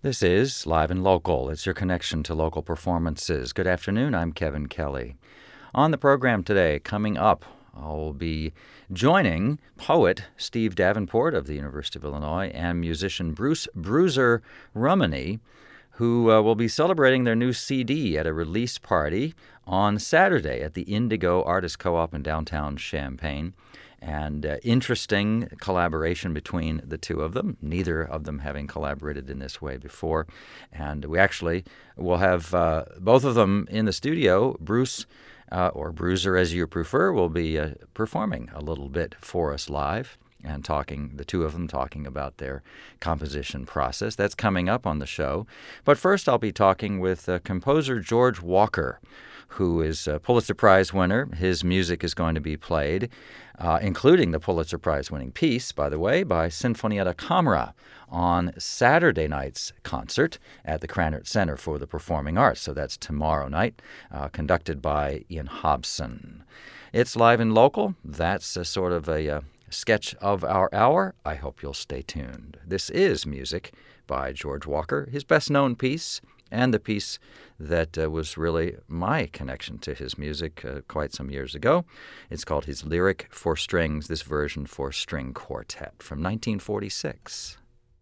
This is Live and Local. It's your connection to local performances. Good afternoon. I'm Kevin Kelly. On the program today, coming up, I'll be joining poet Steve Davenport of the University of Illinois and musician Bruce Bruiser Rumany, who will be celebrating their new CD at a release party on Saturday at the Indigo Artist Co-op in downtown Champaign. And interesting collaboration between the two of them, neither of them having collaborated in this way before. And we actually will have both of them in the studio. Bruce, or Bruiser as you prefer, will be performing a little bit for us live and the two of them talking about their composition process. That's coming up on the show. But first I'll be talking with composer George Walker, who is a Pulitzer Prize winner. His music is going to be played, including the Pulitzer Prize-winning piece, by the way, by Sinfonietta Camera on Saturday night's concert at the Krannert Center for the Performing Arts. So that's tomorrow night, conducted by Ian Hobson. It's Live and Local. That's a sort of a sketch of our hour. I hope you'll stay tuned. This is music by George Walker, his best-known piece, and the piece that was really my connection to his music quite some years ago. It's called his Lyric for Strings, this version for string quartet from 1946.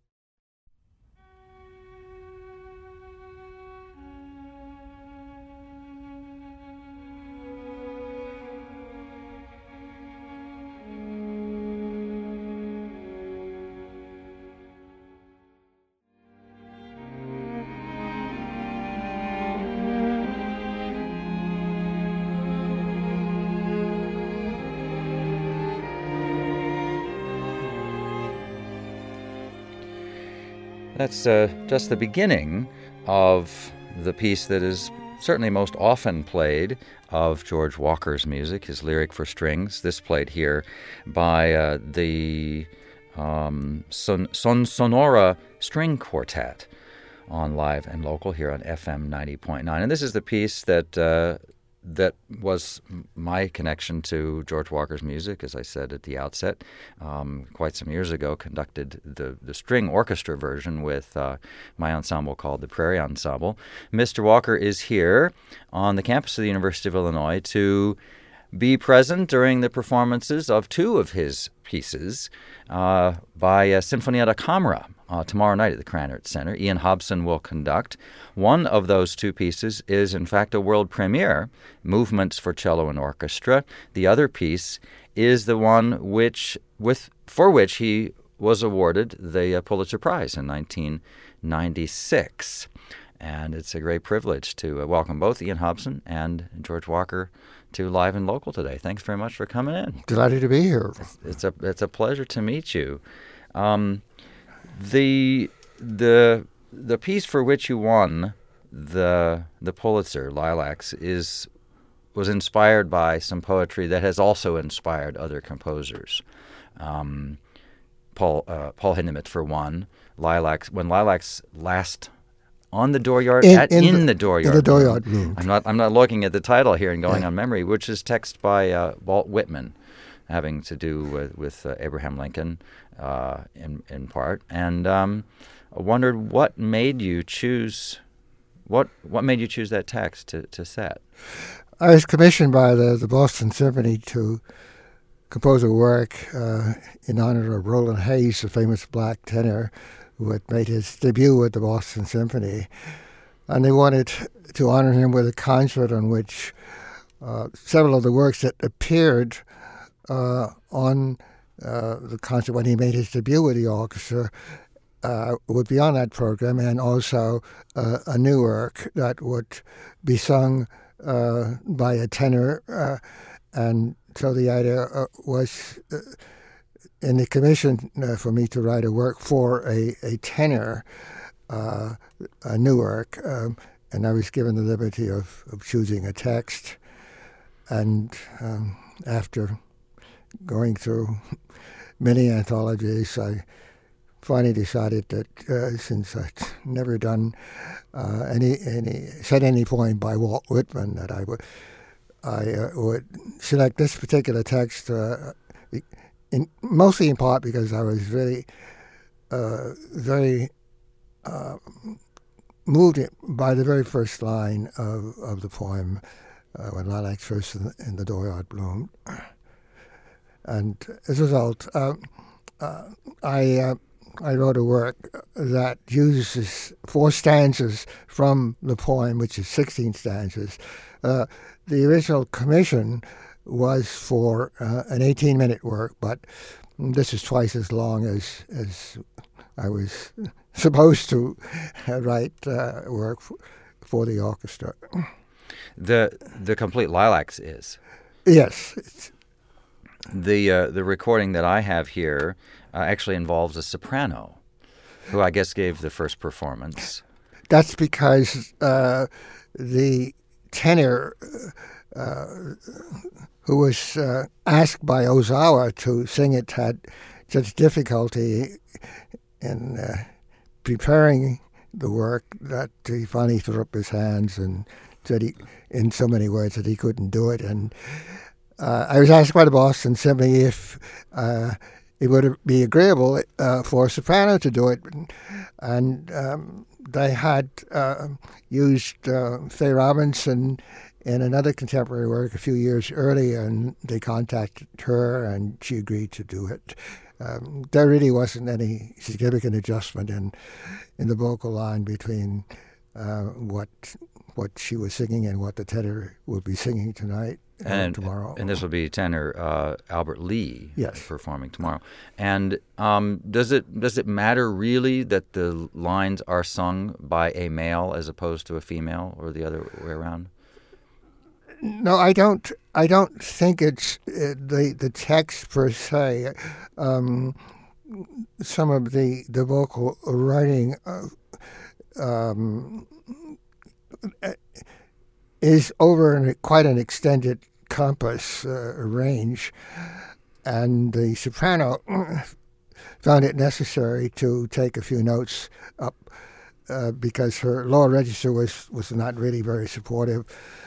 That's just the beginning of the piece that is certainly most often played of George Walker's music, his Lyric for Strings. This played here by the Sonora String Quartet on Live and Local here on FM 90.9. And this is the piece that was my connection to George Walker's music, as I said at the outset. Quite some years ago, conducted the string orchestra version with my ensemble called the Prairie Ensemble. Mr. Walker is here on the campus of the University of Illinois to be present during the performances of two of his pieces by Sinfonietta Camera tomorrow night at the Krannert Center. Ian Hobson will conduct. One of those two pieces is, in fact, a world premiere, Movements for Cello and Orchestra. The other piece is the one for which he was awarded the Pulitzer Prize in 1996. And it's a great privilege to welcome both Ian Hobson and George Walker to Live and Local today. Thanks very much for coming in. Delighted to be here. It's a pleasure to meet you. The piece for which you won the Pulitzer, Lilacs, was inspired by some poetry that has also inspired other composers. Paul Hindemith, for one. Lilacs, when Lilacs last on the dooryard, in the dooryard. In the dooryard room. I'm not looking at the title here and going on memory, which is text by Walt Whitman, having to do with Abraham Lincoln in part. And I wondered what made you choose that text to set. I was commissioned by the Boston Symphony to compose a work in honor of Roland Hayes, the famous black tenor who had made his debut at the Boston Symphony. And they wanted to honor him with a concert on which several of the works that appeared on the concert when he made his debut with the orchestra would be on that program, and also a new work that would be sung by a tenor. And so the idea was in the commission for me to write a work for a tenor, a new work, and I was given the liberty of choosing a text. And after going through many anthologies, I finally decided that since I'd never done any poem by Walt Whitman, that I would select this particular text, mostly in part because I was really very moved it by the very first line of the poem, when lilacs first in the dooryard bloomed. And as a result, I wrote a work that uses 4 stanzas from the poem, which is 16 stanzas. The original commission was for an 18-minute work, but this is twice as long as I was supposed to write work for the orchestra. The complete Lilacs is? Yes. The recording that I have here actually involves a soprano, who I guess gave the first performance. That's because the tenor who was asked by Ozawa to sing it had such difficulty in preparing the work that he finally threw up his hands and said in so many words that he couldn't do it. And I was asked by the Boston Symphony if it would be agreeable for a soprano to do it, and they had used Faye Robinson in another contemporary work a few years earlier, and they contacted her, and she agreed to do it. There really wasn't any significant adjustment in the vocal line between what she was singing and what the tenor will be singing tonight and tomorrow. And this will be tenor Albert Lee, yes, performing tomorrow. And does it matter really that the lines are sung by a male as opposed to a female, or the other way around? No, I don't think it's the text per se. Some of the vocal writing is over quite an extended compass range, and the soprano found it necessary to take a few notes up because her lower register was not really very supportive.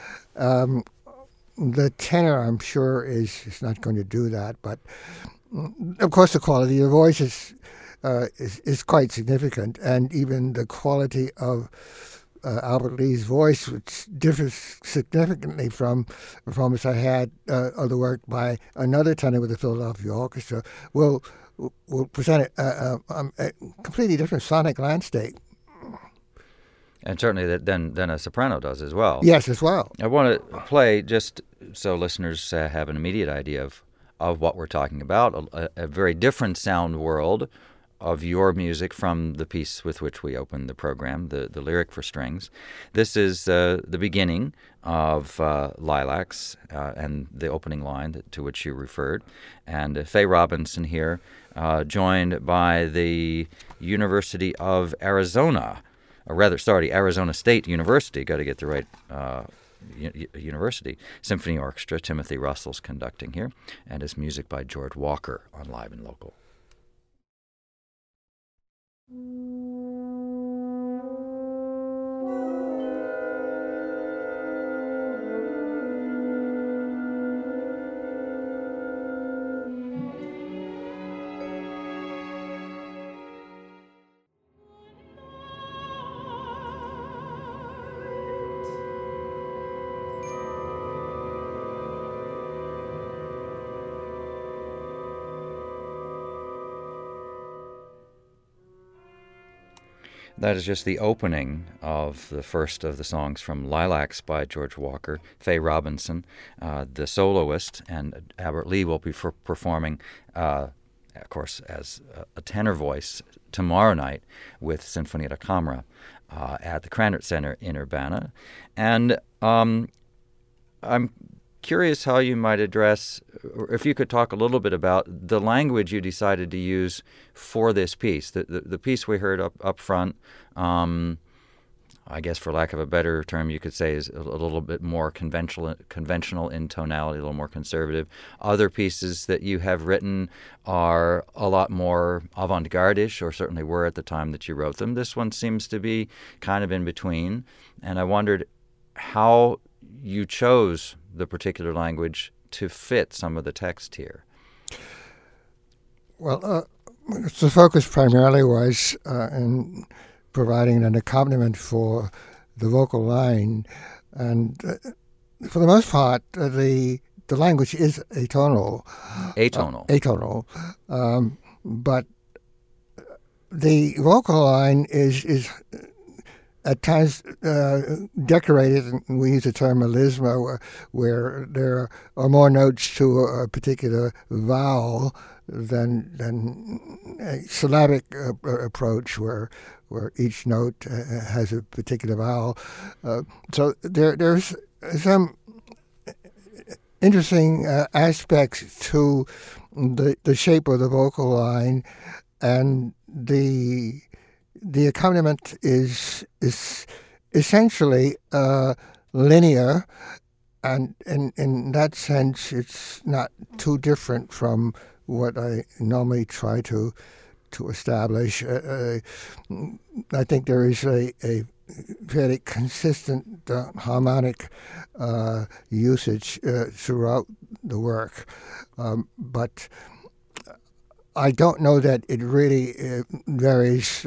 The tenor, I'm sure, is not going to do that, but of course the quality of the voice is quite significant, and even the quality of Albert Lee's voice, which differs significantly from the performance I had of the work by another tenor with the Philadelphia Orchestra, will present a completely different sonic landscape. And certainly than a soprano does as well. Yes, as well. I want to play, just so listeners have an immediate idea of what we're talking about, a very different sound world of your music from the piece with which we opened the program, the Lyric for Strings. This is the beginning of Lilacs and the opening line to which you referred. And Faye Robinson here, joined by the University of Arizona, Arizona State University, got to get the right university, Symphony Orchestra. Timothy Russell's conducting here, and his music by George Walker on Live and Local. That is just the opening of the first of the songs from Lilacs by George Walker. Faye Robinson, the soloist, and Albert Lee will be performing, of course, as a tenor voice tomorrow night with Sinfonia da Camera at the Krannert Center in Urbana. And I'm curious how you might address, or if you could talk a little bit about the language you decided to use for this piece. The piece we heard up front, I guess for lack of a better term, you could say is a little bit more conventional in tonality, a little more conservative. Other pieces that you have written are a lot more avant-garde-ish, or certainly were at the time that you wrote them. This one seems to be kind of in between, and I wondered how you chose the particular language to fit some of the text here. Well, the focus primarily was in providing an accompaniment for the vocal line. And for the most part, the language is atonal. Atonal. But the vocal line is at times decorated, and we use the term melisma, where there are more notes to a particular vowel than a syllabic approach where each note has a particular vowel. So there's some interesting aspects to the shape of the vocal line, and the accompaniment is essentially linear, and in that sense, it's not too different from what I normally try to establish. I think there is a fairly consistent harmonic usage throughout the work, but I don't know that it really varies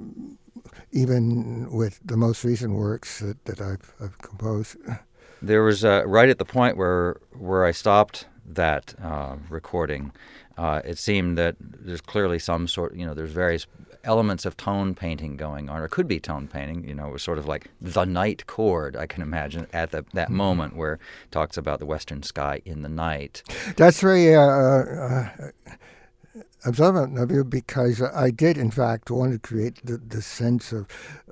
even with the most recent works that I've composed. There was right at the point where I stopped that recording, it seemed that there's clearly some sort, there's various elements of tone painting going on, or could be tone painting. It was sort of like the night chord, I can imagine, at that moment where it talks about the western sky in the night. That's very observant of you, because I did, in fact, want to create the sense of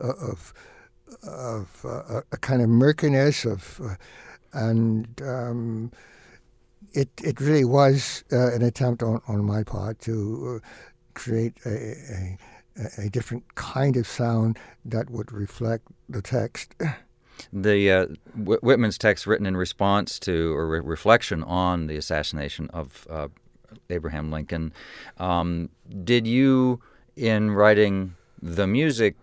a kind of murkiness and it really was an attempt on my part to create a different kind of sound that would reflect the text. The Whitman's text, written in response to or reflection on the assassination of Abraham Lincoln. Did you, in writing the music,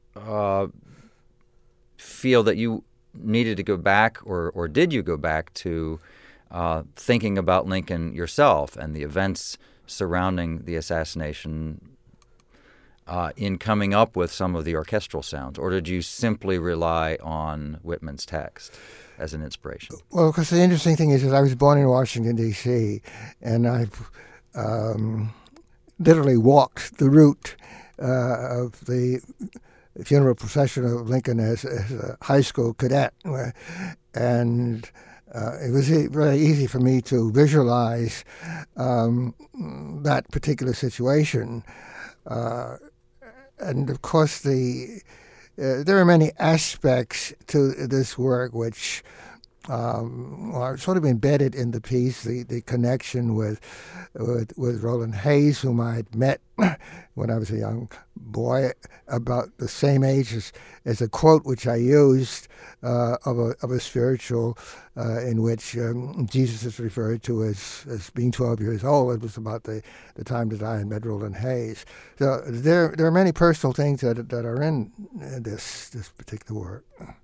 feel that you needed to go back, or did you go back to thinking about Lincoln yourself and the events surrounding the assassination in coming up with some of the orchestral sounds, or did you simply rely on Whitman's text as an inspiration? Well, because the interesting thing is that I was born in Washington, D.C., and I've literally walked the route of the funeral procession of Lincoln as a high school cadet. And it was very easy for me to visualize that particular situation. And of course, there are many aspects to this work which are sort of embedded in the piece. The connection with Roland Hayes, whom I had met when I was a young boy, about the same age as a quote which I used of a spiritual in which Jesus is referred to as being 12 years old. It was about the time that I had met Roland Hayes. So there are many personal things that are in this particular work.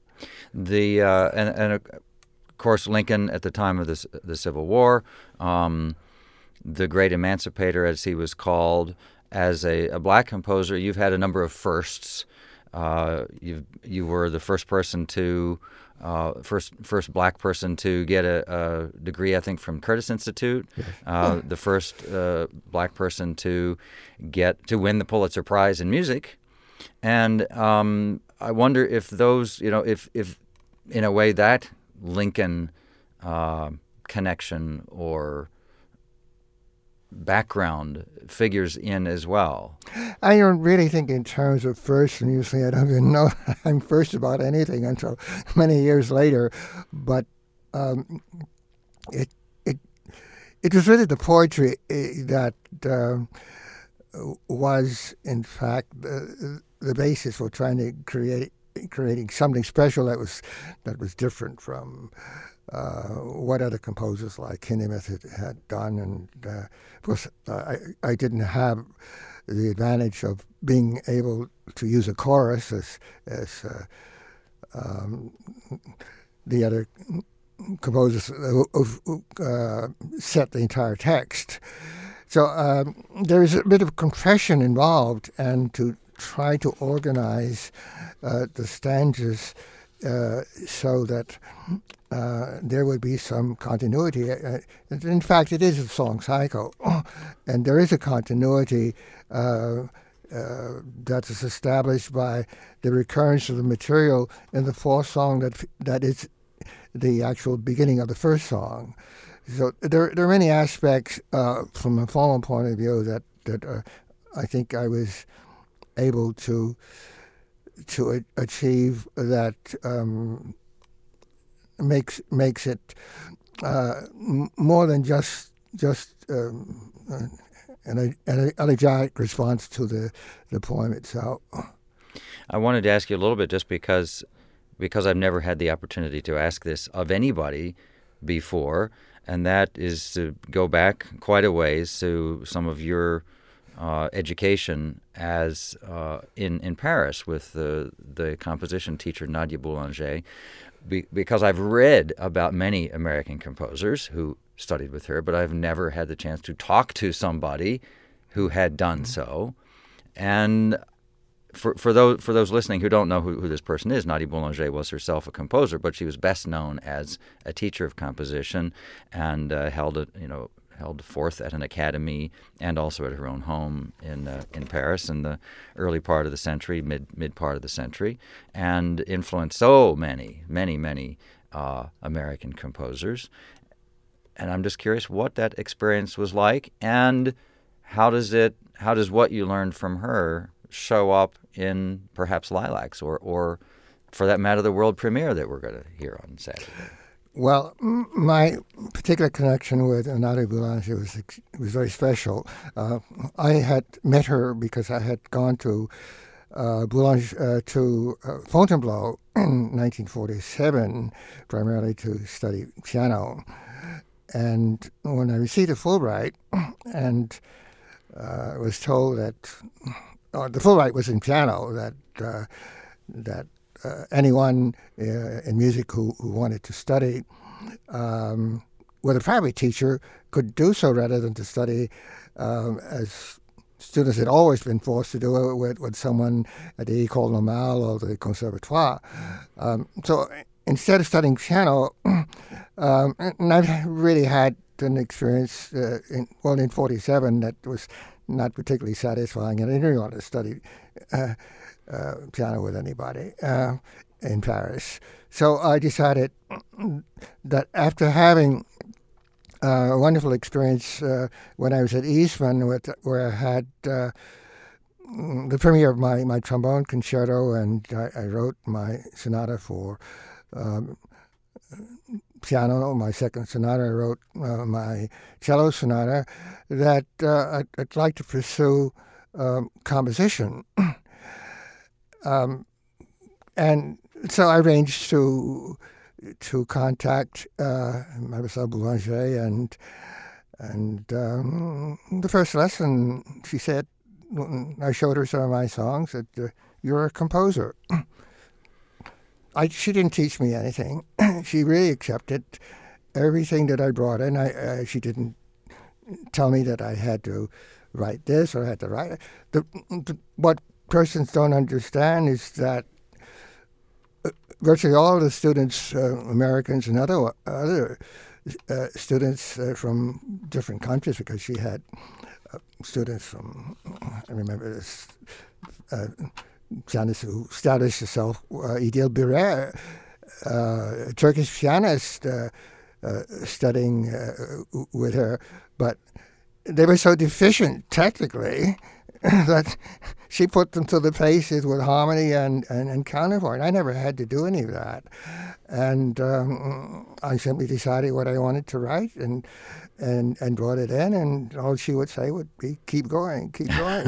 And of course, Lincoln at the time of the Civil War, the great emancipator, as he was called, as a black composer, you've had a number of firsts. You were the first person to first black person to get a degree, I think, from Curtis Institute. Yes. The first black person to win the Pulitzer Prize in music, and I wonder if those, if in a way that Lincoln connection or background figures in as well. I don't really think in terms of first, and usually I don't even know I'm first about anything until many years later. But it was really the poetry that was, in fact, the basis for trying to creating something special that was different from what other composers like Hindemith had done. And of course, I didn't have the advantage of being able to use a chorus as the other composers who set the entire text. So there is a bit of compression involved, and to try to organize the stanzas so that there would be some continuity. In fact, it is a song cycle, and there is a continuity that is established by the recurrence of the material in the fourth song that is the actual beginning of the first song. So there are many aspects from a formal point of view that I think I was able to achieve that makes it more than just an elegiac response to the poem itself. I wanted to ask you a little bit, just because I've never had the opportunity to ask this of anybody before, and that is to go back quite a ways to some of your education as in Paris with the composition teacher Nadia Boulanger, because I've read about many American composers who studied with her, but I've never had the chance to talk to somebody who had done so. And for those listening who don't know who this person is, Nadia Boulanger was herself a composer, but she was best known as a teacher of composition, and held forth at an academy and also at her own home in Paris in the early part of the century, mid part of the century, and influenced so many American composers. And I'm just curious what that experience was like, and how does what you learned from her show up in perhaps Lilacs or for that matter the world premiere that we're going to hear on Saturday? Well, my particular connection with Nadia Boulanger was very special. I had met her because I had gone to Fontainebleau in 1947, primarily to study piano. And when I received a Fulbright, and I was told that the Fulbright was in piano, that anyone in music who wanted to study with a private teacher could do so rather than to study as students had always been forced to do it with someone at the École Normale or the Conservatoire. So instead of studying piano, and I've really had an experience in 1947 that was not particularly satisfying, and I didn't want to study piano with anybody in Paris. So I decided that after having a wonderful experience when I was at Eastman, where I had the premiere of my trombone concerto, and I wrote my sonata for piano, my second sonata, I wrote my cello sonata, that I'd like to pursue composition. And so I arranged to contact Mademoiselle Boulanger, and the first lesson, she said, I showed her some of my songs, that you're a composer. She didn't teach me anything. She really accepted everything that I brought in. She didn't tell me that I had to write this or I had to write it. What persons don't understand is that virtually all the students, Americans and other students from different countries, because she had students from, I remember this pianist who established herself, Idil Birer, a Turkish pianist, studying with her, but they were so deficient technically that she put them to the paces with harmony and counterpoint. I never had to do any of that. And I simply decided what I wanted to write and brought it in, and all she would say would be, keep going, keep going.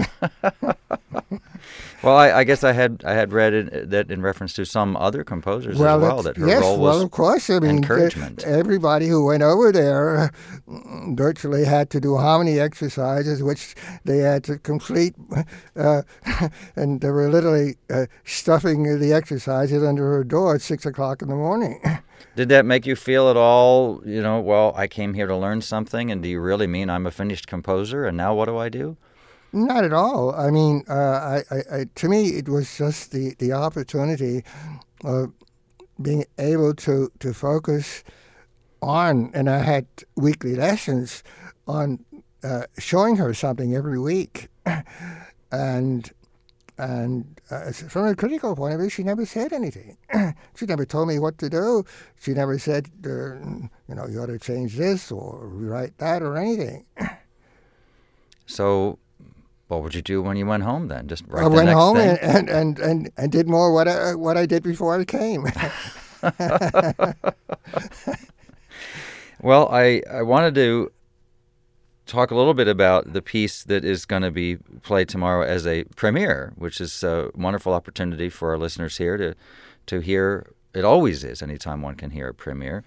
Well, I guess I had read that in reference to some other composers as well, that her role was of course. I mean, encouragement. Everybody who went over there virtually had to do harmony exercises, which they had to complete, and they were literally stuffing the exercises under her door at 6 o'clock in the morning. Did that make you feel at all, well, I came here to learn something, and do you really mean I'm a finished composer, and now what do I do? Not at all. I mean, to me, it was just the opportunity of being able to focus on, and I had weekly lessons on showing her something every week, and from a critical point of view, she never said anything. She never told me what to do. She never said, you ought to change this or rewrite that or anything. So, what would you do when you went home then? Just write I the went next home thing? and did more what I did before I came. Well, I wanted to talk a little bit about the piece that is going to be played tomorrow as a premiere, which is a wonderful opportunity for our listeners here to hear. It always is anytime one can hear a premiere.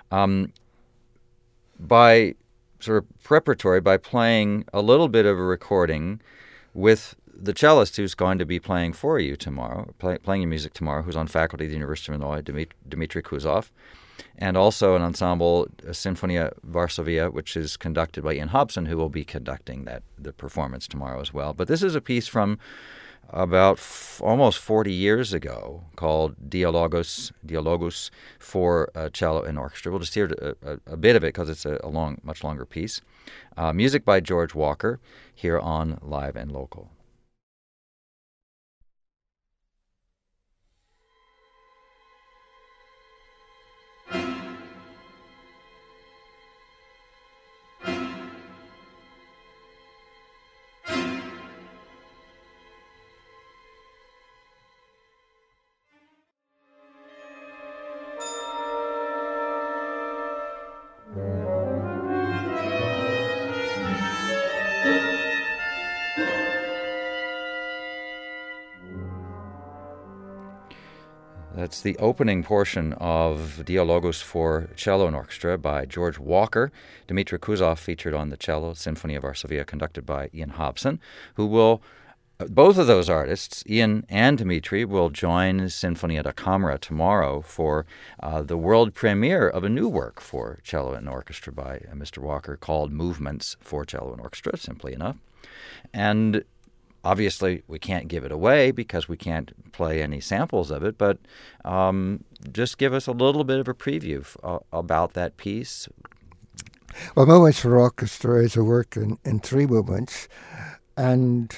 By sort of preparatory, by playing a little bit of a recording with the cellist who's going to be playing for you tomorrow, playing your music tomorrow, who's on faculty at the University of Illinois, Dmitry Kuzov, and also an ensemble, Sinfonia Varsovia, which is conducted by Ian Hobson, who will be conducting the performance tomorrow as well. But this is a piece from about almost 40 years ago called Dialogus for cello and orchestra. We'll just hear a bit of it because it's a much longer piece. Music by George Walker here on Live and Local. That's the opening portion of Dialogus for cello and orchestra by George Walker. Dmitry Kuzov featured on the cello, Sinfonia Varsovia, conducted by Ian Hobson, who will, both of those artists, Ian and Dmitry, will join Sinfonia da Camera tomorrow for the world premiere of a new work for cello and orchestra by Mr. Walker called Movements for Cello and Orchestra, simply enough. And obviously, we can't give it away because we can't play any samples of it, but just give us a little bit of a preview about that piece. Well, Movements for Orchestra is a work in three movements, and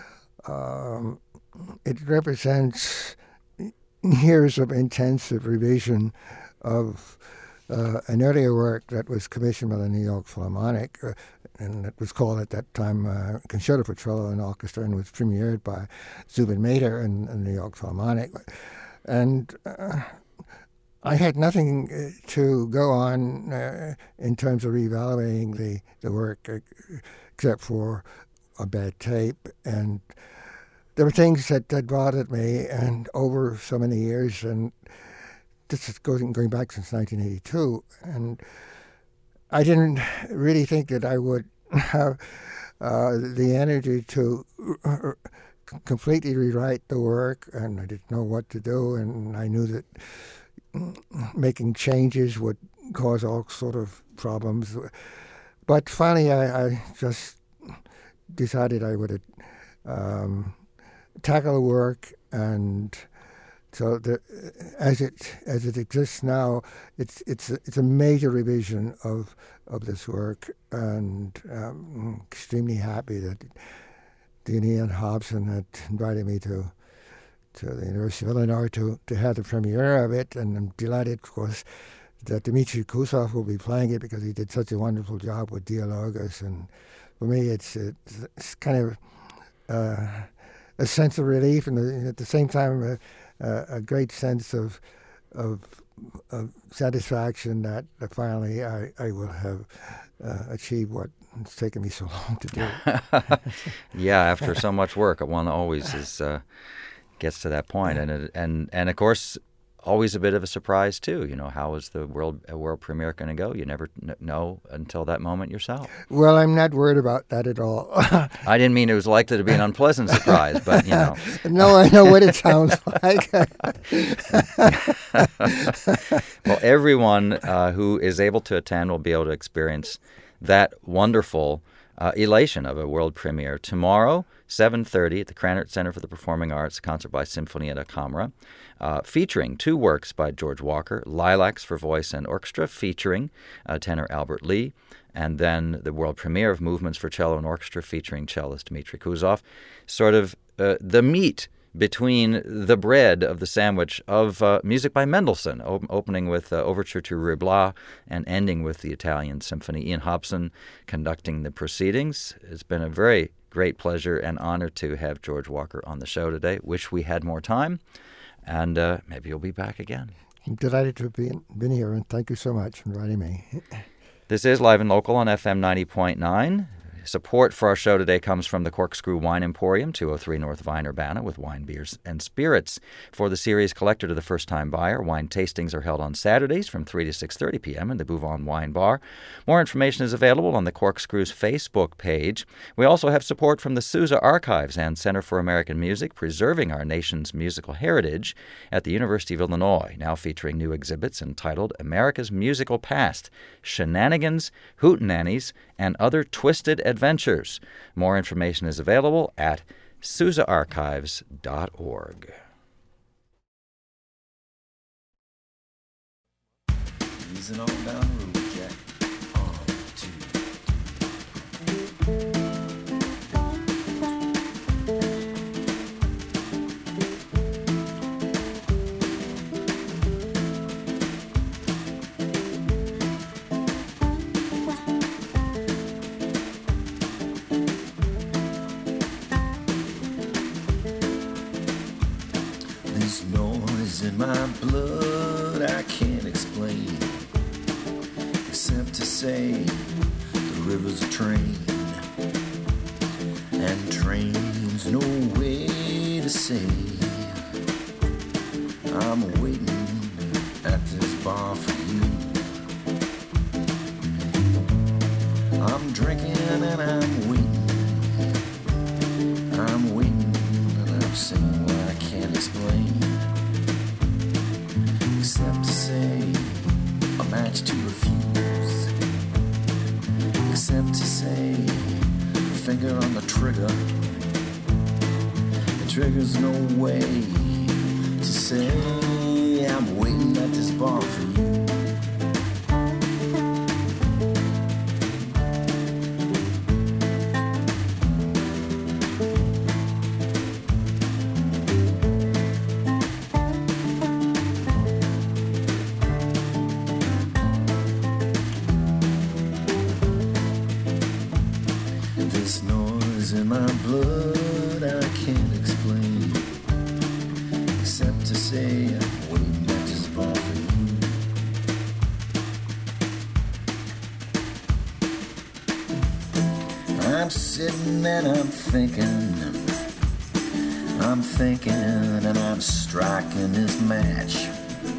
it represents years of intensive revision of an earlier work that was commissioned by the New York Philharmonic, and it was called at that time Concerto for Cello and Orchestra, and was premiered by Zubin Mehta in the New York Philharmonic. And I had nothing to go on in terms of reevaluating the work except for a bad tape. And there were things that bothered me, and over so many years, and this is going back since 1982, and I didn't really think that I would have the energy to completely rewrite the work, and I didn't know what to do, and I knew that making changes would cause all sort of problems. But finally, I just decided I would tackle the work, and so as it exists now, it's a major revision of this work, and I'm extremely happy that Dean Ian Hobson had invited me to the University of Illinois to have the premiere of it, and I'm delighted, of course, that Dmitry Kuzov will be playing it because he did such a wonderful job with Dialogus, and for me it's kind of a sense of relief, and at the same time a great sense of satisfaction that finally I will have achieved what it's taken me so long to do. Yeah, after so much work, one always gets to that point, and of course, always a bit of a surprise too. You know, how is the world premiere going to go? You never know until that moment yourself. Well, I'm not worried about that at all. I didn't mean it was likely to be an unpleasant surprise, but you know. No, I know what it sounds like. Well, everyone who is able to attend will be able to experience that wonderful elation of a world premiere. Tomorrow, 7:30 at the Krannert Center for the Performing Arts, a concert by Sinfonietta Camera, featuring 2 works by George Walker, Lilacs for Voice and Orchestra, featuring tenor Albert Lee, and then the world premiere of Movements for Cello and Orchestra, featuring cellist Dmitry Kuzov. Sort of the meat between the bread of the sandwich of music by Mendelssohn, opening with Overture to Ruy Blas and ending with the Italian Symphony. Ian Hobson conducting the proceedings. It's been a very great pleasure and honor to have George Walker on the show today. Wish we had more time, and maybe you'll be back again. I'm delighted to have been here, and thank you so much for inviting me. This is Live and Local on FM 90.9. Support for our show today comes from the Corkscrew Wine Emporium, 203 North Vine, Urbana, with wine, beers, and spirits. For the series Collector to the First-Time Buyer, wine tastings are held on Saturdays from 3 to 6:30 p.m. in the Bouvon Wine Bar. More information is available on the Corkscrew's Facebook page. We also have support from the Sousa Archives and Center for American Music, preserving our nation's musical heritage at the University of Illinois, now featuring new exhibits entitled America's Musical Past, Shenanigans, Hootenannies, and Other Twisted Adventures. More information is available at SousaArchives.org. Easing on down the road, Jack. On to this noise in my blood I can't explain, except to say the river's a train, and trains no way to say I'm waiting at this bar for you. I'm drinking and I'm waiting, and I'm singing what I can't explain, except to say a match to refuse, except to say finger on the trigger. The trigger's no way to say I'm waiting at this bar for you. This noise in my blood I can't explain, except to say I'm waiting at this bar for you. I'm sitting and I'm thinking, and I'm striking this match.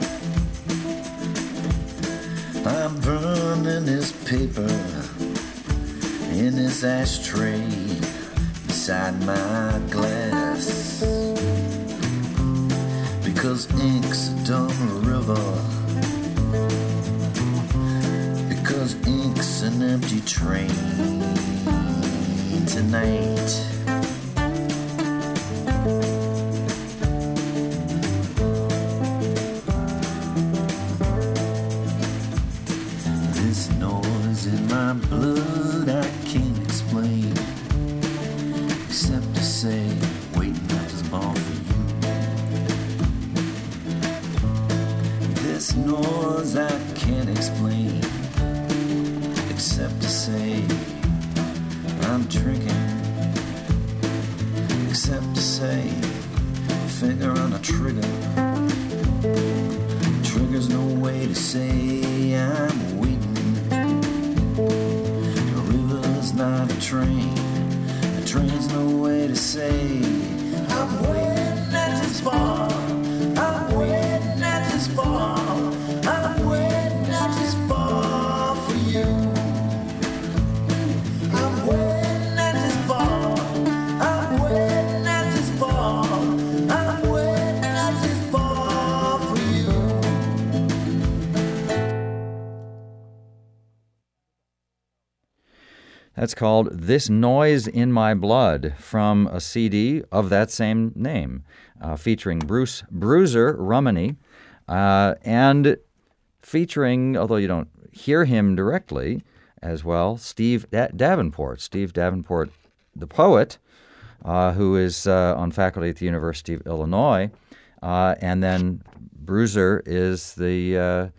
I'm burning this paper in this ashtray beside my glass, because ink's a dumb river, because ink's an empty train tonight. This noise in my blood I can't explain, except to say waiting at this bar for you. This noise I can't explain, except to say I'm drinking, except to say finger on the trigger. Trigger's no way to say I'm waiting. The river's not a train, the train's no way to say I'm waiting at this bar, I'm waiting at this bar, I'm waiting at this bar for you. I'm waiting at this bar, I'm waiting at this bar, I'm waiting at this bar for you. That's called This Noise in My Blood from a CD of that same name, featuring Bruiser Rumney, and featuring, although you don't hear him directly as well, Steve Davenport. Steve Davenport, the poet, who is on faculty at the University of Illinois, and then Bruiser is the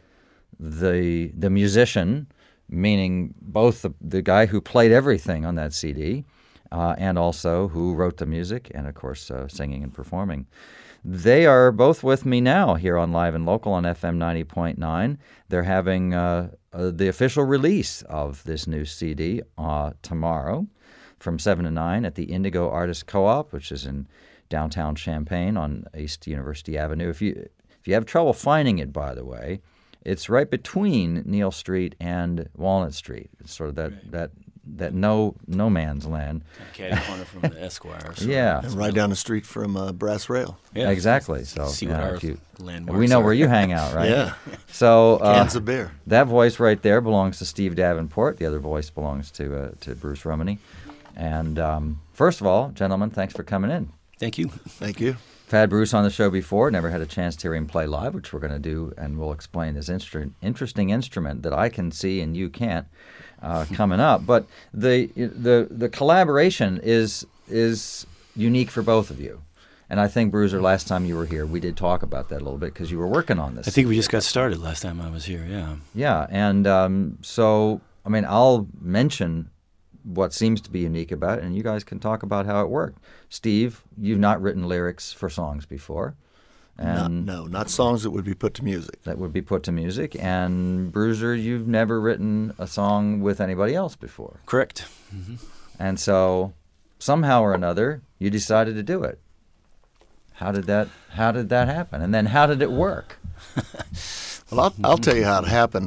musician, meaning both the guy who played everything on that CD and also who wrote the music and, of course, singing and performing. They are both with me now here on Live and Local on FM 90.9. They're having the official release of this new CD tomorrow from 7 to 9 at the Indigo Artist Co-op, which is in downtown Champaign on East University Avenue. If you have trouble finding it, by the way, it's right between Neal Street and Walnut Street. It's sort of that no man's land. Catty corner from the Esquire. So. Yeah. And right down the street from Brass Rail. Yeah. Exactly. So see what our landmarks we know are. where you hang out, right? Yeah. So Cans of beer. That voice right there belongs to Steve Davenport. The other voice belongs to Bruce Rumney. And first of all, gentlemen, thanks for coming in. Thank you. Thank you. I've had Bruce on the show before, never had a chance to hear him play live, which we're going to do, and we'll explain this interesting instrument that I can see and you can't coming up. But the collaboration is unique for both of you. And I think, Bruiser, last time you were here, we did talk about that a little bit because you were working on this. I think we just got started last time I was here, yeah. Yeah, and so, I mean, I'll mention what seems to be unique about it, and you guys can talk about how it worked. Steve, you've not written lyrics for songs before. And not songs that would be put to music. That would be put to music. And Bruiser, you've never written a song with anybody else before. Correct. Mm-hmm. And so, somehow or another, you decided to do it. How did that happen? And then how did it work? Well, I'll tell you how it happened.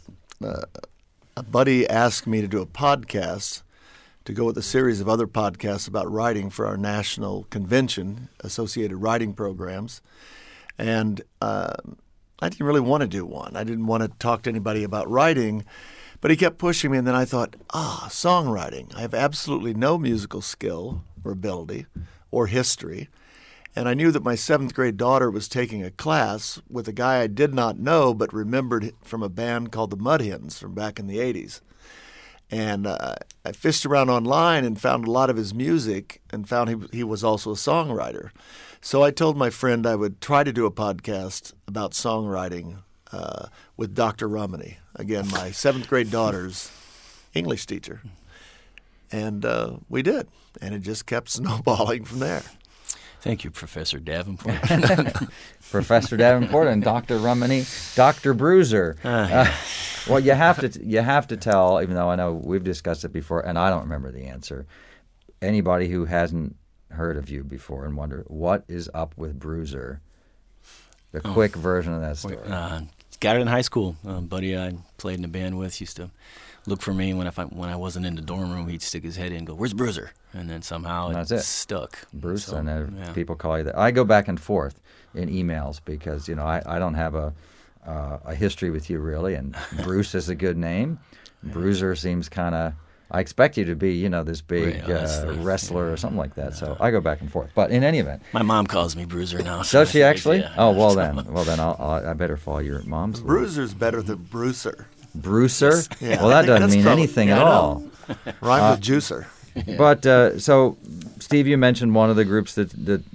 A buddy asked me to do a podcast to go with a series of other podcasts about writing for our national convention, Associated Writing Programs. And I didn't really want to do one. I didn't want to talk to anybody about writing, but he kept pushing me. And then I thought, songwriting. I have absolutely no musical skill or ability or history. And I knew that my 7th grade daughter was taking a class with a guy I did not know but remembered from a band called the Mudhens from back in the 80s. And I fished around online and found a lot of his music and found he was also a songwriter. So I told my friend I would try to do a podcast about songwriting with Dr. Rumney, again, my 7th grade daughter's English teacher. And we did, and it just kept snowballing from there. Thank you, Professor Davenport. Professor Davenport and Dr. Rumney, Dr. Bruiser. Well, you have to tell, even though I know we've discussed it before, and I don't remember the answer. Anybody who hasn't heard of you before and wonder what is up with Bruiser, the quick version of that story. Got it in high school. A buddy I played in a band with used to look for me when I wasn't in the dorm room. He'd stick his head in and go, "Where's Bruiser?" And then somehow it stuck. Bruce, so, and people call you that. I go back and forth in emails because I don't have a history with you really, and Bruce is a good name. Bruiser seems kind of. I expect you to be this big wrestler or something like that. So I go back and forth. But in any event, my mom calls me Bruiser now. Does she actually? Yeah. Oh well then I better follow your mom's. Bruiser's better than Bruiser. Bruiser? Yeah, well, that doesn't mean anything at all. Rhyme with juicer. But so, Steve, you mentioned one of the groups that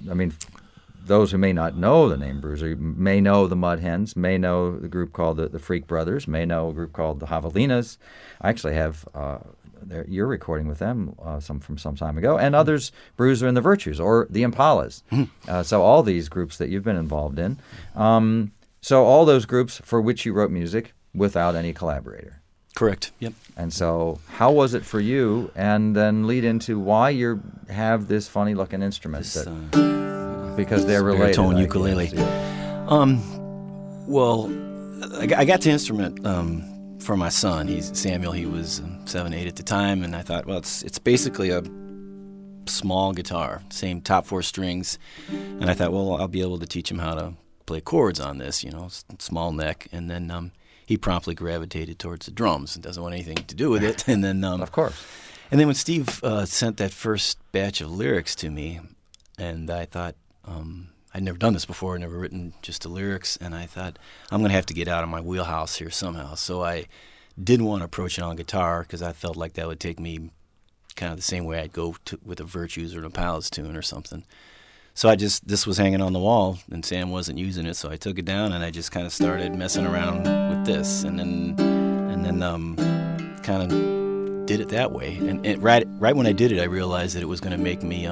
those who may not know the name Bruiser may know the Mudhens, may know the group called the Freak Brothers, may know a group called the Javelinas. I actually have you're recording with them from some time ago, and others, Bruiser and the Virtues, or the Impalas. So all these groups that you've been involved in. So all those groups for which you wrote music without any collaborator. Correct. Yep. And so how was it for you, and then lead into why you have this funny-looking instrument? Because they're related. Baritone ukulele. Well, I got the instrument for my son. He's Samuel. He was 7, 8 at the time, and I thought, well, it's basically a small guitar, same top 4 strings, and I thought, well, I'll be able to teach him how to play chords on this, small neck, and then he promptly gravitated towards the drums and doesn't want anything to do with it, and then of course. And then when Steve sent that first batch of lyrics to me, and I thought, I'd never done this before, never written just the lyrics, and I thought, I'm going to have to get out of my wheelhouse here somehow. So I didn't want to approach it on guitar because I felt like that would take me kind of the same way I'd go with a Virtues or an Palace tune or something. So this was hanging on the wall, and Sam wasn't using it, so I took it down, and I just kind of started messing around with this, and then kind of did it that way. And right when I did it, I realized that it was going to make me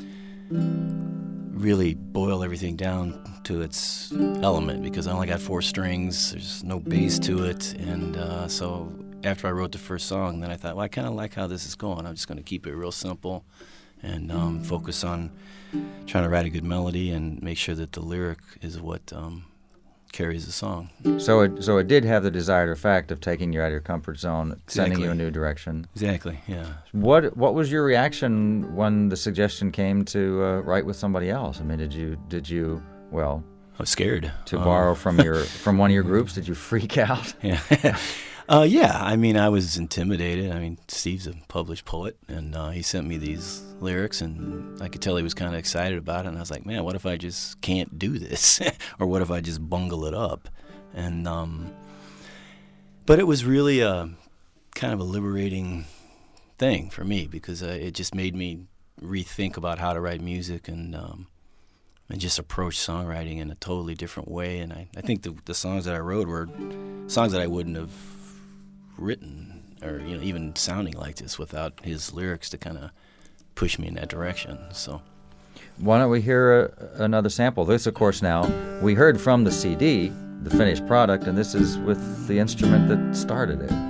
really boil everything down to its element, because I only got 4 strings, there's no bass to it, and so after I wrote the first song, then I thought, well, I kind of like how this is going. I'm just going to keep it real simple and focus on trying to write a good melody and make sure that the lyric is what carries the song. So it did have the desired effect of taking you out of your comfort zone, sending you a new direction. Exactly, yeah. What was your reaction when the suggestion came to write with somebody else? I mean, did you well, I was scared. To borrow from one of your groups, did you freak out? Yeah. Yeah, I mean, I was intimidated. I mean, Steve's a published poet, and he sent me these lyrics, and I could tell he was kind of excited about it, and I was like, man, what if I just can't do this? Or what if I just bungle it up? And but it was really kind of a liberating thing for me, because it just made me rethink about how to write music and just approach songwriting in a totally different way. And I think the songs that I wrote were songs that I wouldn't have written, or even sounding like this, without his lyrics to kind of push me in that direction. So why don't we hear another sample? This, of course, now we heard from the CD, the finished product, and this is with the instrument that started it.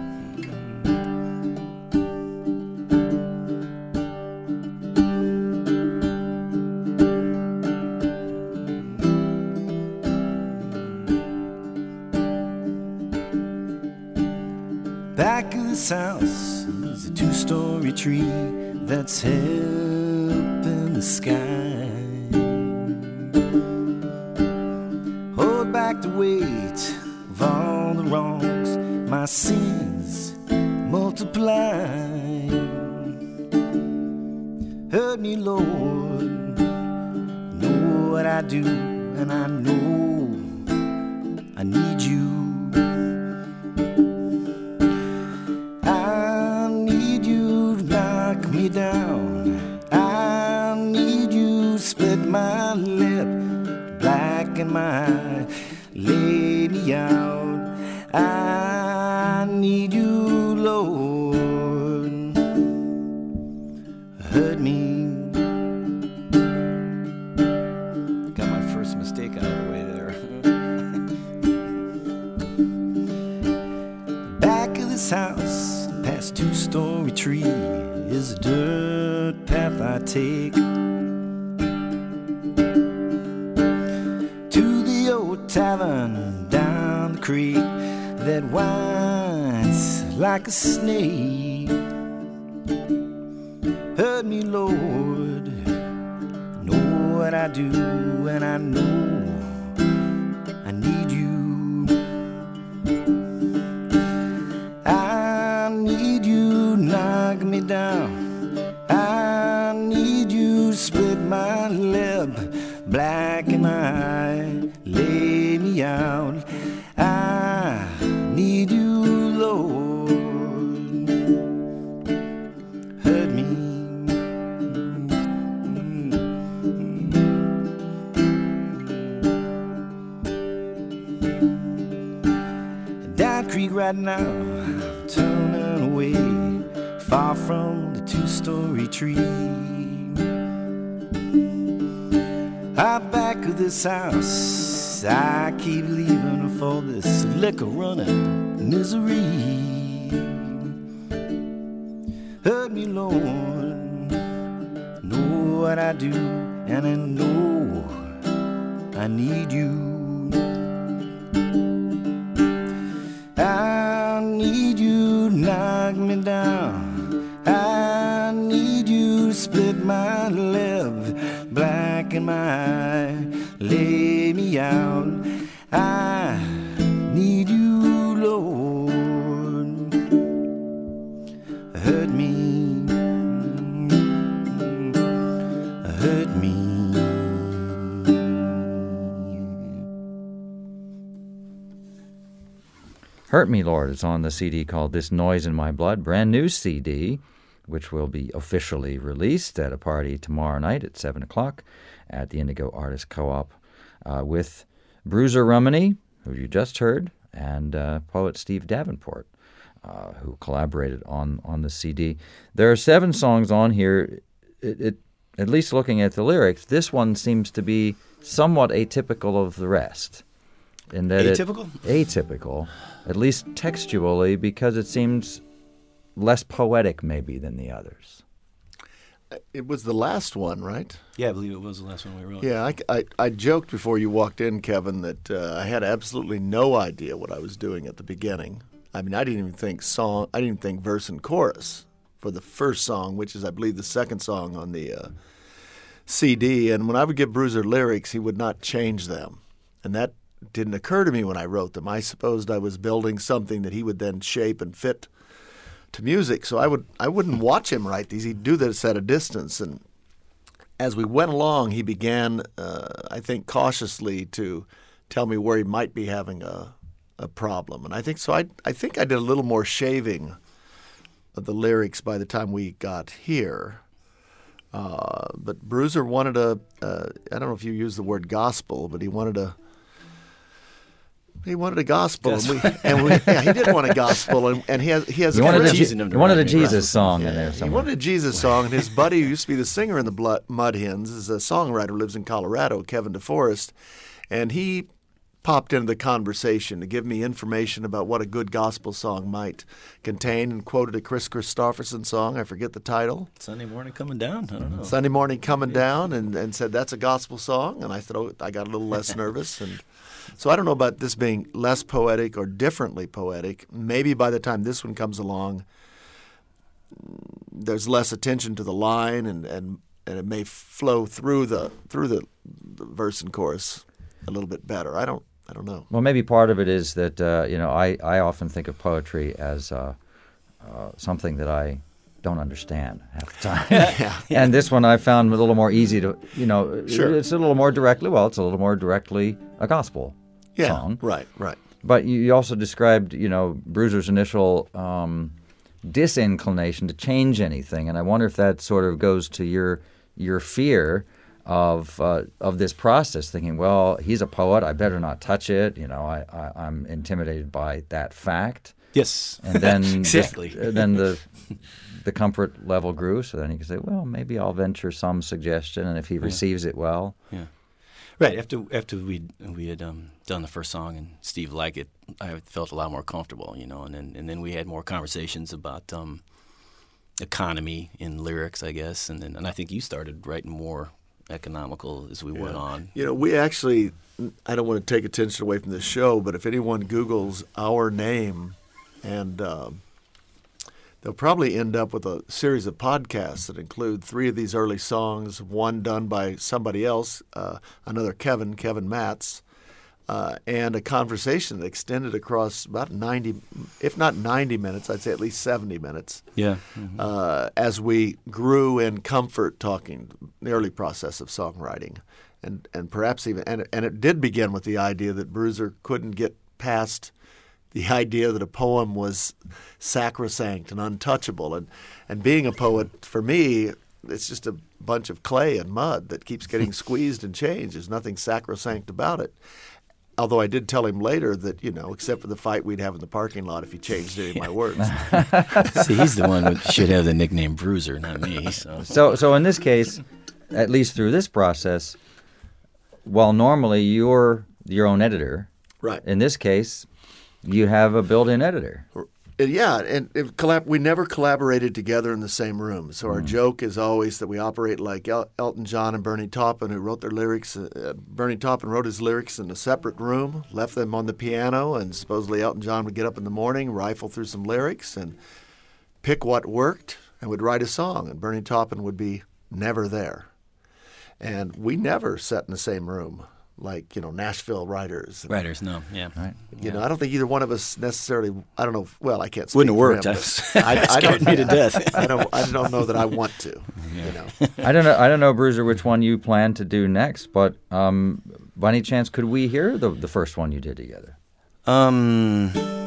Back of this house is a 2-story tree that's held in the sky. Hold back the weight of all the wrongs, my sins multiply. Hurt me, Lord, know what I do, and I know I need you. Me down, I need you, split my lip, blacken my eye, lay me out, I need you, Lord, hurt me. Got my first mistake out of the way there. Back of this house, past 2-story tree, is a dirt path I take to the old tavern down the creek that winds like a snake. Hurt me, Lord, know what I do, and I know I need you. I need you, knock me down. I need you, split my lip, blacken my eye, lay me out. I need you, Lord, hurt me. Down Creek right now, turning away, far from the 2-story tree. Out back of this house, I keep leaving for this liquor running misery. Hurt me, Lord, know what I do, and I know I need you. I need you, knock me down. I need you, split my lip, blacken my eye, lay me out. I need you, Lord, hurt me. Hurt Me, Lord is on the CD called This Noise in My Blood, brand new CD, which will be officially released at a party tomorrow night at 7 o'clock at the Indigo Artist Co-op with Bruiser Rumney, who you just heard, and poet Steve Davenport, who collaborated on the CD. There are 7 songs on here. At least looking at the lyrics, this one seems to be somewhat atypical of the rest. In that atypical, at least textually, because it seems less poetic maybe than the others. It was the last one, right? Yeah, I believe it was the last one we wrote. Yeah, I joked before you walked in, Kevin, that I had absolutely no idea what I was doing at the beginning. I mean, I didn't even think verse and chorus for the first song, which is, I believe, the second song on the CD. And when I would give Bruiser lyrics, he would not change them. And that didn't occur to me when I wrote them. I supposed I was building something that he would then shape and fit to music. So I wouldn't watch him write these. He'd do this at a distance. And as we went along, he began, I think, cautiously to tell me where he might be having a problem. And I think so. I think I did a little more shaving of the lyrics by the time we got here. But Bruiser wanted I don't know if you use the word gospel, but he wanted a gospel, yeah, he did want a gospel, and he has. He wanted a Jesus song in there somewhere. He wanted a Jesus song, and his buddy, who used to be the singer in the Mud Hens, is a songwriter who lives in Colorado, Kevin DeForest, and he popped into the conversation to give me information about what a good gospel song might contain, and quoted a Chris Christopherson song. I forget the title. Sunday Morning Coming Down? I don't know. Sunday Morning Coming Down, and said, that's a gospel song. And I said, I got a little less nervous. And so I don't know about this being less poetic or differently poetic. Maybe by the time this one comes along, there's less attention to the line, and it may flow through the verse and chorus a little bit better. I don't know. Well, maybe part of it is that I often think of poetry as something that I don't understand half the time. Yeah. And this one I found a little more easy to, Sure. It's a little more directly a gospel song. Right. But you also described, Bruiser's initial disinclination to change anything, and I wonder if that sort of goes to your fear of this process, thinking, well, he's a poet, I better not touch it. I'm intimidated by that fact. Yes. And then exactly. Then the comfort level grew, so then he could say, well, maybe I'll venture some suggestion, and if he receives it well. Yeah. Right. After we had done the first song and Steve liked it, I felt a lot more comfortable, and then we had more conversations about economy in lyrics, I guess, and I think you started writing more economical as we went on. We actually, I don't want to take attention away from this show, but if anyone Googles our name, and they'll probably end up with a series of podcasts that include 3 of these early songs, one done by somebody else, another Kevin Matz, and a conversation that extended across about 90, if not 90 minutes, I'd say at least 70 minutes. Yeah. As we grew in comfort talking the early process of songwriting, and perhaps even and it did begin with the idea that Bruiser couldn't get past the idea that a poem was sacrosanct and untouchable, and being a poet for me, it's just a bunch of clay and mud that keeps getting squeezed and changed. There's nothing sacrosanct about it. Although I did tell him later that, except for the fight we'd have in the parking lot if he changed any of my words. See, he's the one who should have the nickname Bruiser, not me. So in this case, at least through this process, while normally you're your own editor, right? In this case, you have a built-in editor. Yeah, and we never collaborated together in the same room. So our joke is always that we operate like Elton John and Bernie Taupin, who wrote their lyrics. Bernie Taupin wrote his lyrics in a separate room, left them on the piano, and supposedly Elton John would get up in the morning, rifle through some lyrics, and pick what worked, and would write a song. And Bernie Taupin would be never there. And we never sat in the same room. Like, Nashville writers. Writers, no, yeah. Right. I don't think either one of us necessarily, I don't know, well, I can't speak Wouldn't have for worked. him, I scared me to death. I don't know that I want to, I don't know, Bruiser, which one you plan to do next, but by any chance, could we hear the first one you did together?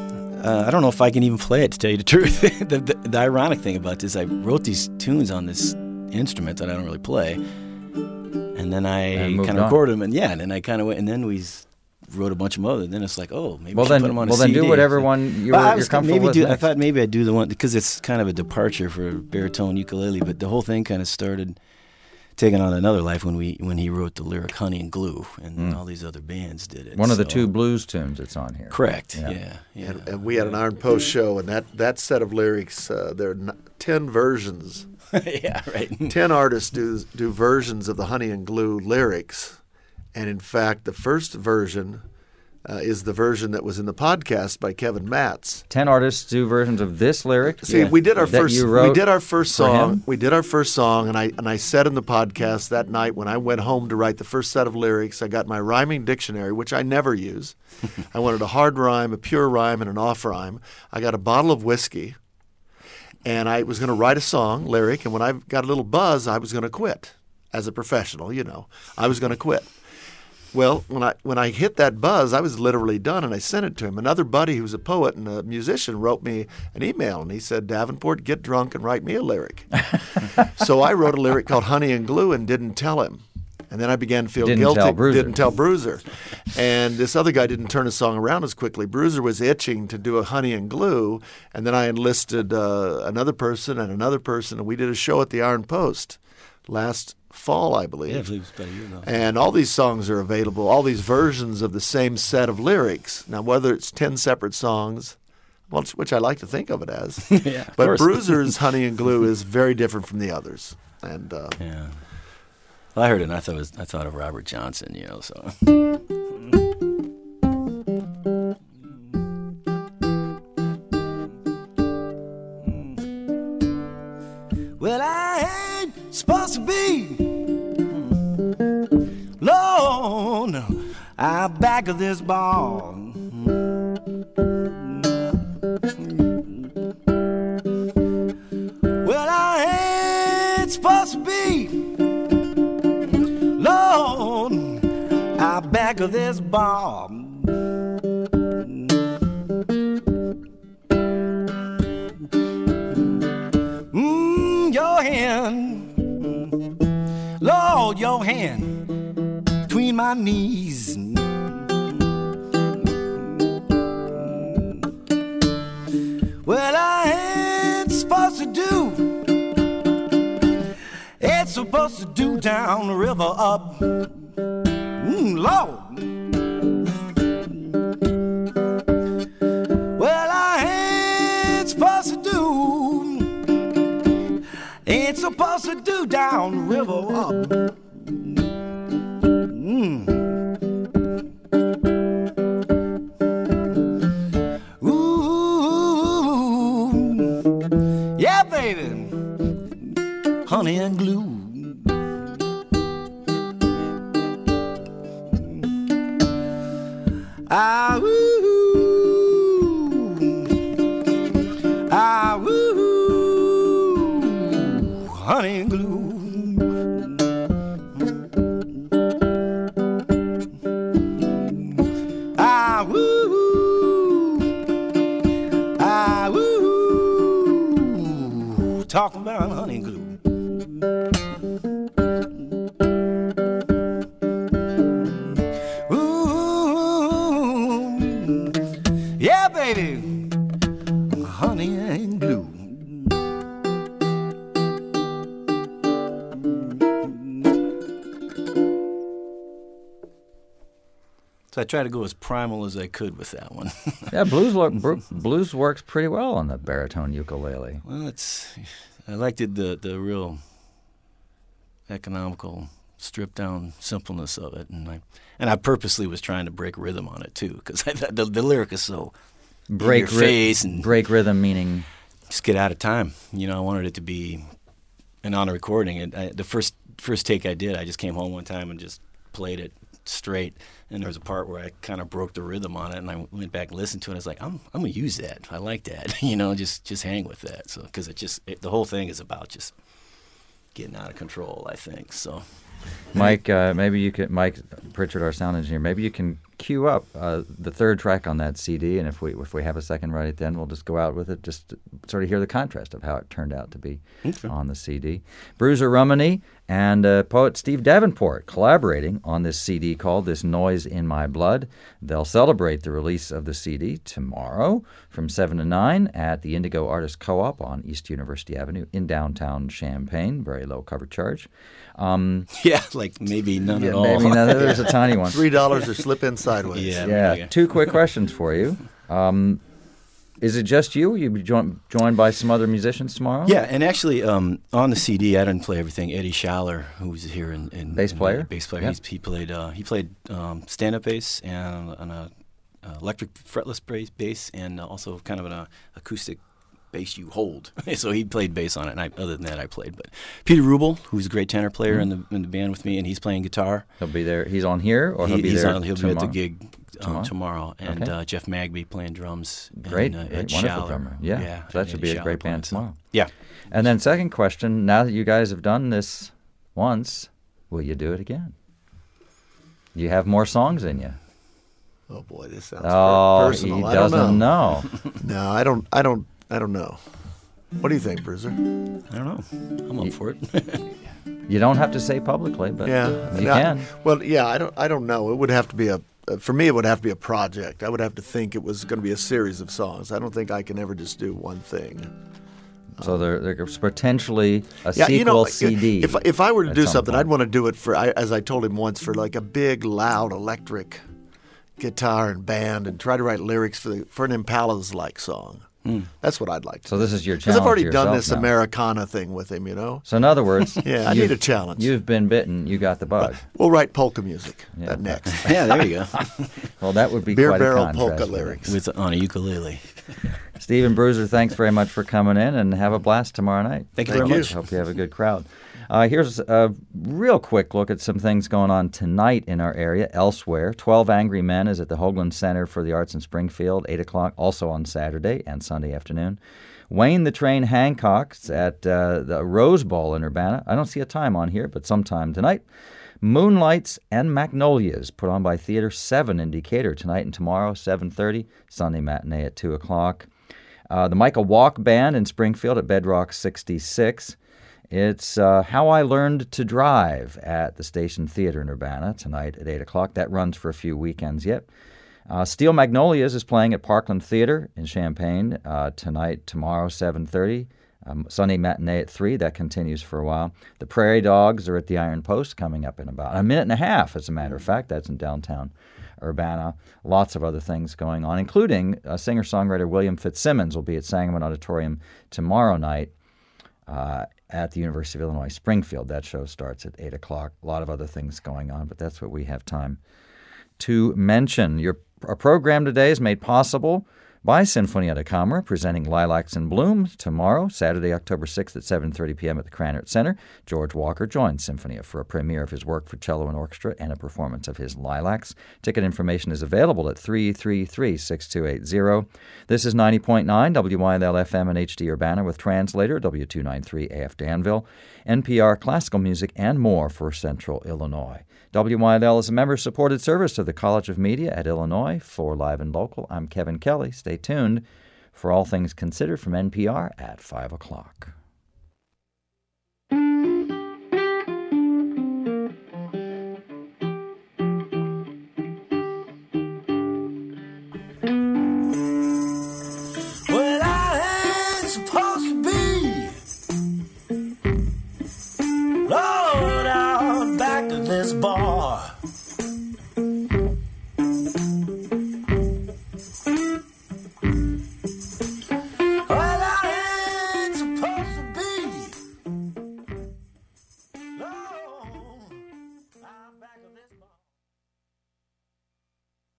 I don't know if I can even play it, to tell you the truth. The ironic thing about this, I wrote these tunes on this instrument that I don't really play, and then I kind of recorded them, and then I kind of went, and then we wrote a bunch of them other. Then it's like, oh, maybe we should put them on a CD. Well, then do whatever one you're comfortable with. I thought maybe I'd do the one, because it's kind of a departure for baritone ukulele, but the whole thing kind of started taking on another life when he wrote the lyric Honey and Glue, and all these other bands did it. One of the two blues tunes that's on here. Correct, yeah. And we had an Iron Post show, and that set of lyrics, there are 10 versions. Yeah, right. 10 artists do versions of the Honey and Glue lyrics, and in fact, the first version is the version that was in the podcast by Kevin Matz. 10 artists do versions of this lyric. See, we did our first song. him? We did our first song, and I said in the podcast that night when I went home to write the first set of lyrics, I got my rhyming dictionary, which I never use. I wanted a hard rhyme, a pure rhyme, and an off rhyme. I got a bottle of whiskey, and I was going to write a song lyric. And when I got a little buzz, I was going to quit as a professional. I was going to quit. Well, when I hit that buzz, I was literally done, and I sent it to him. Another buddy who's a poet and a musician wrote me an email, and he said, Davenport, get drunk and write me a lyric. So I wrote a lyric called Honey and Glue and didn't tell him. And then I began to feel guilty. Didn't tell Bruiser. And this other guy didn't turn his song around as quickly. Bruiser was itching to do a Honey and Glue, and then I enlisted another person, and we did a show at the Iron Post last fall, I believe. Yeah, I believe it's about a year now. And all these songs are available, all these versions of the same set of lyrics. Now, whether it's 10 separate songs, which I like to think of it as, yeah, but Bruiser's Honey and Glue is very different from the others. And yeah. Well, I heard it, and I thought of Robert Johnson, so. Well, I ain't supposed to be alone out back of this bar. Well, I ain't supposed to be alone out back of this bar. Your hand, Lord, your hand between my knees. Well, I ain't supposed to do, it's supposed to do down the river up. Lord. Well, I ain't supposed to do, ain't supposed to do down the river up. Ooh, yeah, baby, honey and glue. Ah, ooh, ah, ooh, honey and glue. Ah, ooh, ah, ooh, talking about honey and glue. Yeah, baby, honey and glue. So I tried to go as primal as I could with that one. Yeah, blues works pretty well on the baritone ukulele. Well, I liked the real economical, stripped down simpleness of it, and I purposely was trying to break rhythm on it too, because I thought the lyric is so break in your face and break rhythm meaning just get out of time. I wanted it to be an on a recording. And the first take I did, I just came home one time and just played it straight, and there was a part where I kind of broke the rhythm on it, and I went back and listened to it. And I was like, I'm gonna use that. I like that. Just hang with that. So because the whole thing is about just getting out of control, I think. So. Mike, maybe you could. Mike Pritchard, our sound engineer. Maybe you can cue up the third track on that CD, and if we have a second right then, we'll just go out with it, just to sort of hear the contrast of how it turned out to be on the CD. Bruiser Rumney and poet Steve Davenport collaborating on this CD called This Noise in My Blood. They'll celebrate the release of the CD tomorrow from 7 to 9 at the Indigo Artist Co-op on East University Avenue in downtown Champaign. Very low cover charge. Yeah, like maybe none at all. Maybe none. There's a tiny one. $3 or slip in sideways. Yeah. Two quick questions for you. Is it just you? You'll be joined by some other musicians tomorrow? Yeah, and actually, on the CD, I didn't play everything. Eddie Schaller, who's here in bass player. Yep. He played stand-up bass and an electric fretless bass, and also kind of an acoustic bass you hold. So he played bass on it, and other than that, I played. But Peter Rubel, who's a great tenor player in the band with me, and he's playing guitar. He'll be there. He's on here, or he'll be there tomorrow? He'll be at the gig tomorrow. And Jeff Magby playing drums. Great, and, wonderful Schaller. drummer. Yeah. So that should be a great band tomorrow. Yeah. And then second question, now that you guys have done this once, will you do it again? You have more songs in you. Oh boy, this sounds he personal. doesn't know. No, I don't know. What do you think, Bruiser? I don't know. I'm up for it. You don't have to say publicly, but you can. Well, yeah, I don't know. It would have to be for me, it would have to be a project. I would have to think it was going to be a series of songs. I don't think I can ever just do one thing. So there's potentially a sequel CD. If I were to do something, point. I'd want to do it as I told him once, for like a big, loud, electric guitar and band, and try to write lyrics for an Impala's-like song. That's what I'd like to do. So this is your challenge. Because I've already done this now. Americana thing with him, you know? So in other words, I need a challenge. You've been bitten. You got the bug. We'll write polka music next. Yeah, there you go. Well, that would be Beer quite a barrel contrast. polka lyrics. On a ukulele. Stephen Bruiser, thanks very much for coming in, and have a blast tomorrow night. Thank you very much. Hope you have a good crowd. Here's a real quick look at some things going on tonight in our area. Elsewhere, 12 Angry Men is at the Hoagland Center for the Arts in Springfield, 8 o'clock, also on Saturday and Sunday afternoon. Wayne the Train Hancock's at the Rose Bowl in Urbana. I don't see a time on here, but sometime tonight. Moonlights and Magnolias, put on by Theater 7 in Decatur tonight and tomorrow, 7:30. Sunday matinee at 2 o'clock. The Michael Walk Band in Springfield at Bedrock 66. It's How I Learned to Drive at the Station Theater in Urbana tonight at 8 o'clock. That runs for a few weekends yet. Steel Magnolias is playing at Parkland Theater in Champaign tonight, tomorrow, 7:30. Sunday matinee at 3. That continues for a while. The Prairie Dogs are at the Iron Post coming up in about a minute and a half, as a matter of fact. That's in downtown Urbana. Lots of other things going on, including singer-songwriter William Fitzsimmons will be at Sangamon Auditorium tomorrow night at the University of Illinois Springfield. That show starts at 8 o'clock. A lot of other things going on, but that's what we have time to mention. Our program today is made possible by Sinfonia da Camera, presenting Lilacs in Bloom tomorrow, Saturday, October 6th at 7:30 p.m. at the Krannert Center. George Walker joins Sinfonia for a premiere of his work for cello and orchestra and a performance of his Lilacs. Ticket information is available at 333-6280. This is 90.9 WYLL-FM and HD Urbana with translator W293 AF Danville, NPR classical music, and more for Central Illinois. WYLL is a member-supported service of the College of Media at Illinois. For Live and Local, I'm Kevin Kelly. Stay tuned for All Things Considered from NPR at 5 o'clock.